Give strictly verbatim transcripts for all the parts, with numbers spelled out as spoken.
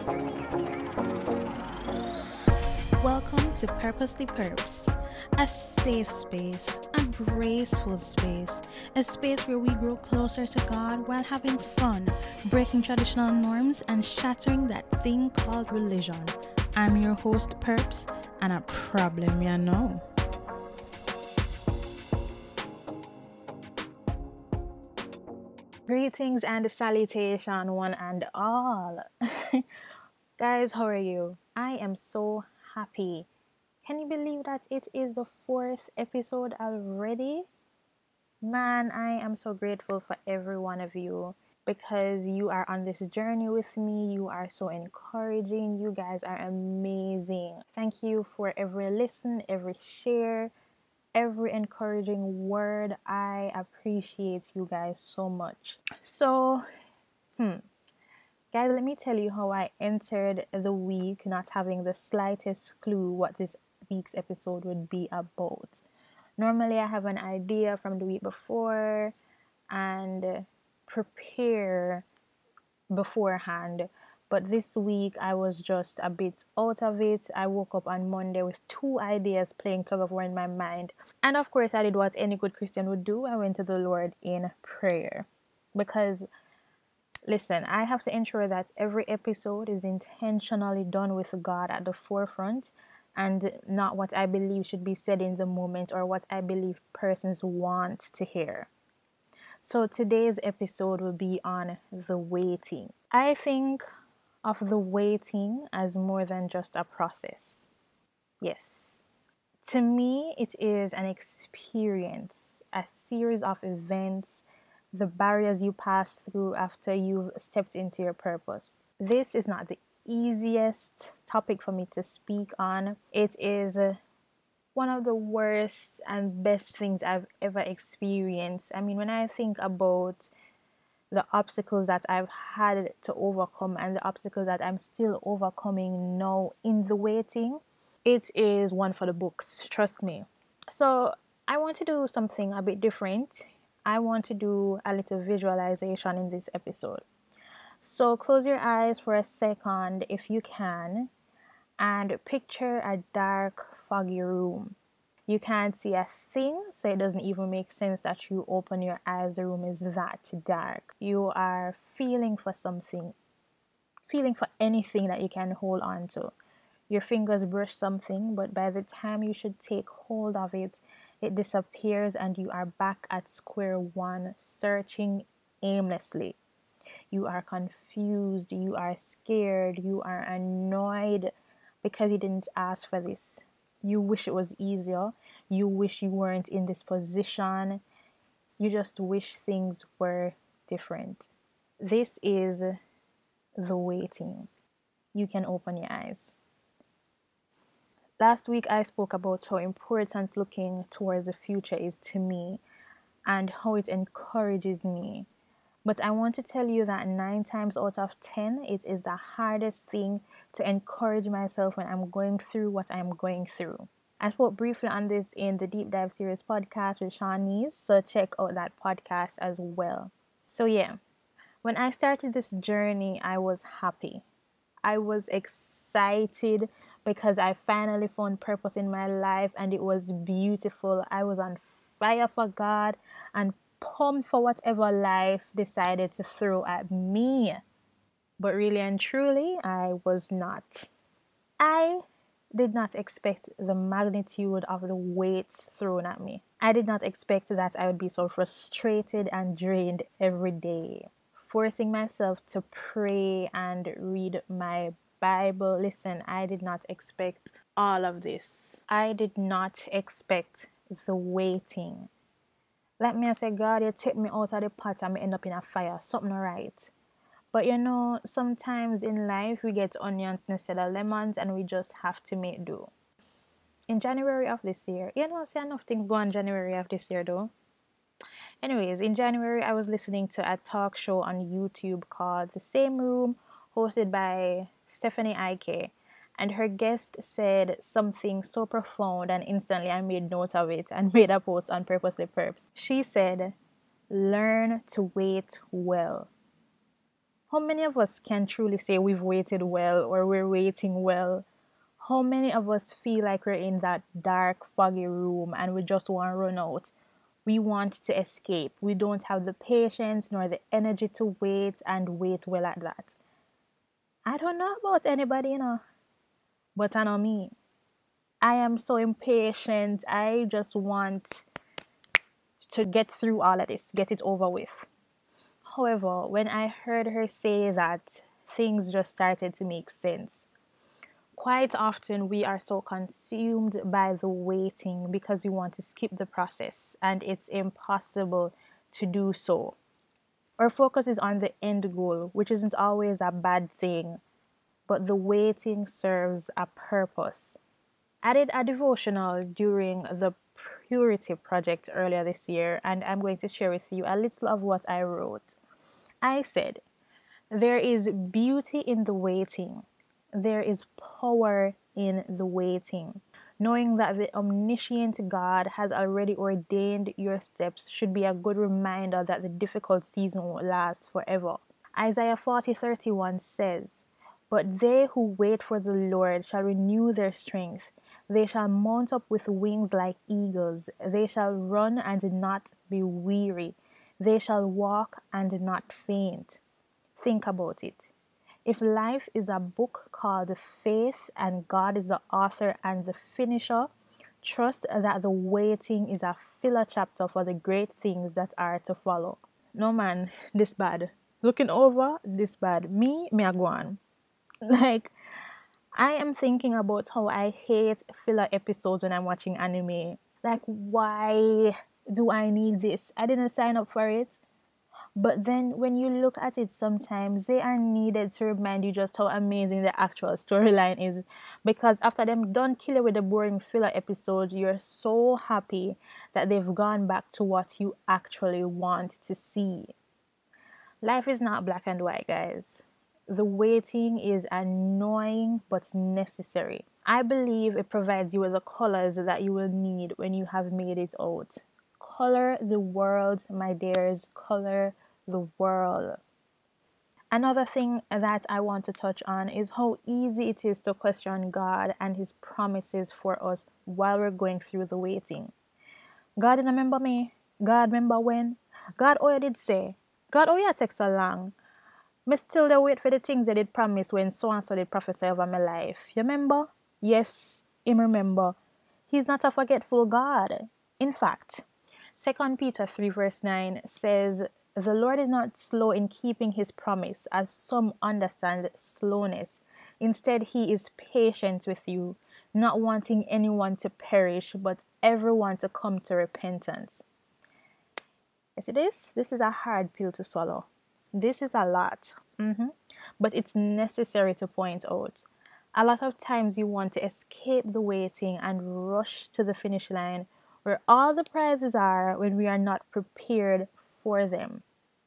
Welcome to Purposely Purps, a safe space, a graceful space, a space where we grow closer to God while having fun, breaking traditional norms and shattering that thing called religion. I'm your host, Purps, and a problem you know. Greetings and salutation, one and all. Guys, how are you? I am so happy. Can you believe that it is the fourth episode already? Man, I am so grateful for every one of you because you are on this journey with me. You are so encouraging. You guys are amazing. Thank you for every listen, every share, every encouraging word. I appreciate you guys so much. So, hmm. Guys, let me tell you how I entered the week not having the slightest clue what this week's episode would be about. Normally, I have an idea from the week before and prepare beforehand. But this week, I was just a bit out of it. I woke up on Monday with two ideas playing tug of war in my mind. And of course, I did what any good Christian would do. I went to the Lord in prayer. Because listen, I have to ensure that every episode is intentionally done with God at the forefront and not what I believe should be said in the moment or what I believe persons want to hear. So today's episode will be on the waiting. I think of the waiting as more than just a process. Yes. To me, it is an experience, a series of events, the barriers you pass through after you've stepped into your purpose. This is not the easiest topic for me to speak on. It is one of the worst and best things I've ever experienced. I mean, when I think about the obstacles that I've had to overcome and the obstacles that I'm still overcoming now in the waiting, it is one for the books, trust me. So I want to do something a bit different. I want to do a little visualization in this episode. So close your eyes for a second if you can and picture a dark, foggy room. You can't see a thing, so it doesn't even make sense that you open your eyes. The room is that dark. You are feeling for something, feeling for anything that you can hold on to. Your fingers brush something, but by the time you should take hold of it, it disappears and you are back at square one, searching aimlessly. You are confused, you are scared, you are annoyed because you didn't ask for this. You wish it was easier. You wish you weren't in this position. You just wish things were different. This is the waiting. You can open your eyes. Last week, I spoke about how important looking towards the future is to me and how it encourages me. But I want to tell you that nine times out of ten, it is the hardest thing to encourage myself when I'm going through what I'm going through. I spoke briefly on this in the Deep Dive Series podcast with Shawnees, so check out that podcast as well. So yeah, when I started this journey, I was happy. I was excited because I finally found purpose in my life and it was beautiful. I was on fire for God and pumped for whatever life decided to throw at me. But really and truly, I was not. I did not expect the magnitude of the weights thrown at me. I did not expect that I would be so frustrated and drained every day. Forcing myself to pray and read my Bible. Listen, I did not expect all of this. I did not expect the waiting. Like me, I say, God, you take me out of the pot and me end up in a fire. Something right. But you know, sometimes in life we get onions instead of lemons and we just have to make do. In January of this year, you know, see enough things go on January of this year though. Anyways, in January, I was listening to a talk show on YouTube called The Same Room, hosted by Stephanie Ike. And her guest said something so profound, and instantly I made note of it and made a post on Purposely Purps. She said, learn to wait well. How many of us can truly say we've waited well or we're waiting well? How many of us feel like we're in that dark, foggy room and we just want to run out? We want to escape. We don't have the patience nor the energy to wait and wait well at that. I don't know about anybody, you know, but I know me. I am so impatient. I just want to get through all of this, get it over with. However, when I heard her say that, things just started to make sense. Quite often, we are so consumed by the waiting because we want to skip the process, and it's impossible to do so. Our focus is on the end goal, which isn't always a bad thing, but the waiting serves a purpose. I did a devotional during the Purity Project earlier this year, and I'm going to share with you a little of what I wrote. I said, there is beauty in the waiting. There is power in the waiting. Knowing that the omniscient God has already ordained your steps should be a good reminder that the difficult season won't last forever. Isaiah forty thirty-one says, but they who wait for the Lord shall renew their strength. They shall mount up with wings like eagles. They shall run and not be weary. They shall walk and not faint. Think about it. If life is a book called Faith and God is the author and the finisher, trust that the waiting is a filler chapter for the great things that are to follow. No man, this bad. Looking over, this bad. Me, me a go on. Like, I am thinking about how I hate filler episodes when I'm watching anime. Like, why do I need this? I didn't sign up for it. But then when you look at it, sometimes they are needed to remind you just how amazing the actual storyline is. Because after them done kill you with the boring filler episode, you're so happy that they've gone back to what you actually want to see. Life is not black and white, guys. The waiting is annoying but necessary. I believe it provides you with the colors that you will need when you have made it out. Color the world, my dears. Color the world. Another thing that I want to touch on is how easy it is to question God and His promises for us while we're going through the waiting. God didn't remember me. God remember when. God, oh, you did say. God, oh, yeah, take so long. Me still dey wait for the things that did promise when so and so did prophesy over my life. You remember? Yes, Him remember. He's not a forgetful God. In fact, Second Peter three verse nine says, the Lord is not slow in keeping His promise, as some understand slowness. Instead, He is patient with you, not wanting anyone to perish, but everyone to come to repentance. Yes, it is. This is a hard pill to swallow. This is a lot. Mm-hmm. But it's necessary to point out. A lot of times you want to escape the waiting and rush to the finish line where all the prizes are when we are not prepared for them.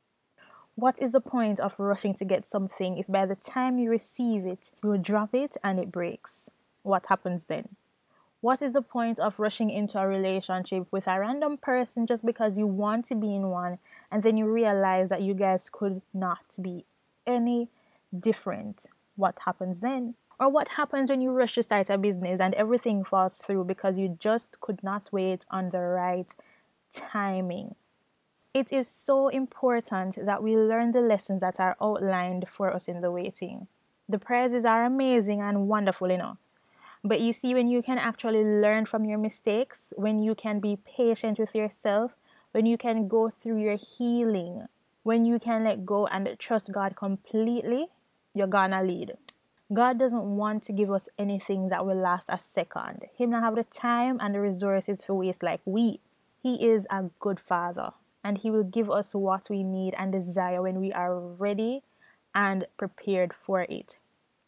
What is the point of rushing to get something if by the time you receive it, you drop it and it breaks? What happens then? What is the point of rushing into a relationship with a random person just because you want to be in one and then you realize that you guys could not be any different? What happens then? Or what happens when you rush to start a business and everything falls through because you just could not wait on the right timing? It is so important that we learn the lessons that are outlined for us in the waiting. The prizes are amazing and wonderful, you know. But you see, when you can actually learn from your mistakes, when you can be patient with yourself, when you can go through your healing, when you can let go and trust God completely, you're gonna lead. God doesn't want to give us anything that will last a second. He don't have the time and the resources to waste like we. He is a good Father, and He will give us what we need and desire when we are ready and prepared for it.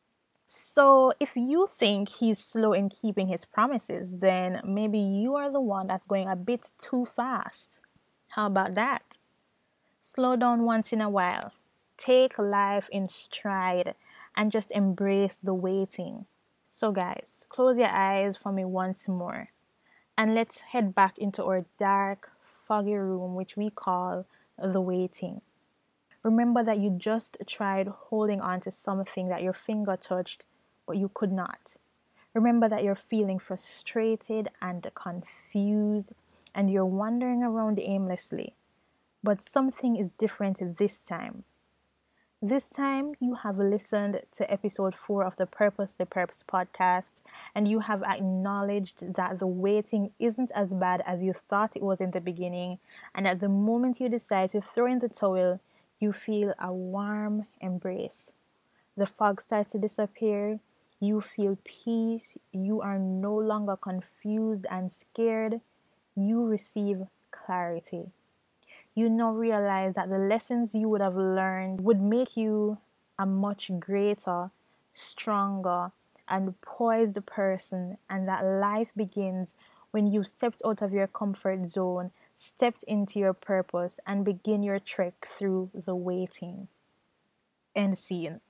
So if you think He's slow in keeping His promises, then maybe you are the one that's going a bit too fast. How about that? Slow down once in a while. Take life in stride and just embrace the waiting. So guys, close your eyes for me once more and let's head back into our dark, foggy room, which we call the waiting. Remember that you just tried holding on to something that your finger touched, but you could not. Remember that you're feeling frustrated and confused and you're wandering around aimlessly. But something is different this time. This time, you have listened to episode four of the Purpose the Purpose podcast, and you have acknowledged that the waiting isn't as bad as you thought it was in the beginning, and at the moment you decide to throw in the towel, you feel a warm embrace. The fog starts to disappear, you feel peace, you are no longer confused and scared, you receive clarity. You now realize that the lessons you would have learned would make you a much greater, stronger, and poised person, and that life begins when you stepped out of your comfort zone, stepped into your purpose, and begin your trek through the waiting. End scene.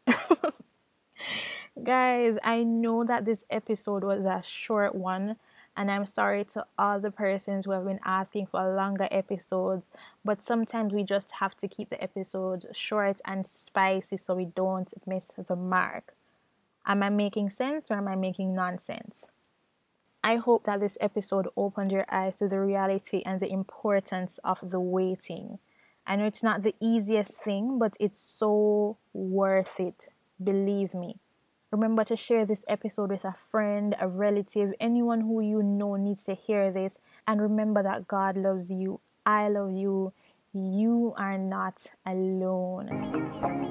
Guys, I know that this episode was a short one, and I'm sorry to all the persons who have been asking for longer episodes, but sometimes we just have to keep the episodes short and spicy so we don't miss the mark. Am I making sense or am I making nonsense? I hope that this episode opened your eyes to the reality and the importance of the waiting. I know it's not the easiest thing, but it's so worth it. Believe me. Remember to share this episode with a friend, a relative, anyone who you know needs to hear this. And remember that God loves you. I love you. You are not alone.